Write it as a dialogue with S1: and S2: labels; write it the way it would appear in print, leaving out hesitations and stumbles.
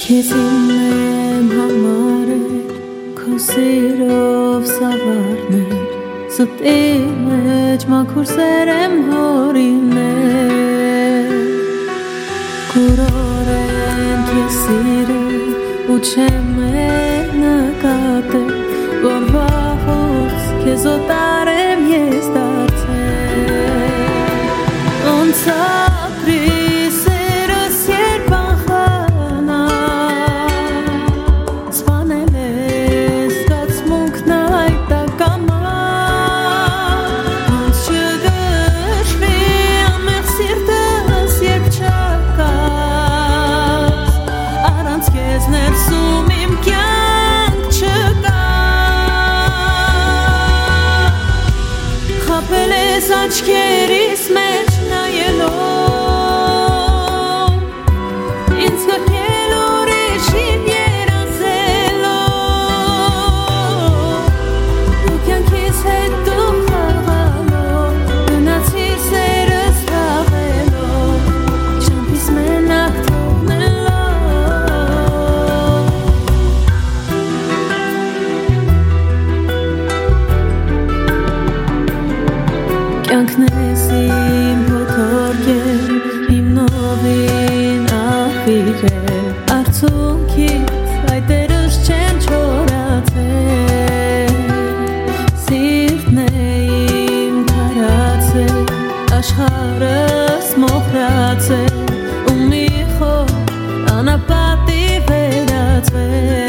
S1: Քեզ իմ համար էր քո սիրով սավառներ Ստի մեջ մաքուր սեր եմ հորինել Կուրորեն քեզ սիրել ու չեմ էր նկատել Որ վաղուց քեզ օտար եմ ես դարձել Ոնց ապրի Աչքերիս մեջ նայելով Ինձ կրկել ուրիշին երազելով Դու կյանքիս հետ դու խաղալով Գնացիր սերս թաղելով Չամփիս մենակ Կյանքն ես իմ հոգորգել, իմ նովին աղբիրել Արցունքից այտերս չեն չորացել Սիրտն է իմ քարացել, աշխարհս մոխրացել Ու մի խոր անապատի վերածվել